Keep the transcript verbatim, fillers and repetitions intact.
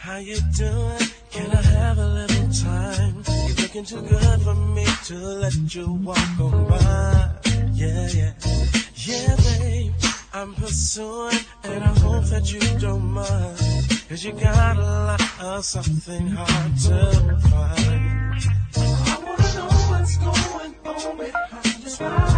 How you doing? Can I have a little time? You're looking too good for me to let you walk on by. Yeah, yeah. Yeah, babe, I'm pursuing, and I hope that you don't mind. Cause you got a lot of something hard to find. I wanna know what's going on behind your eyes.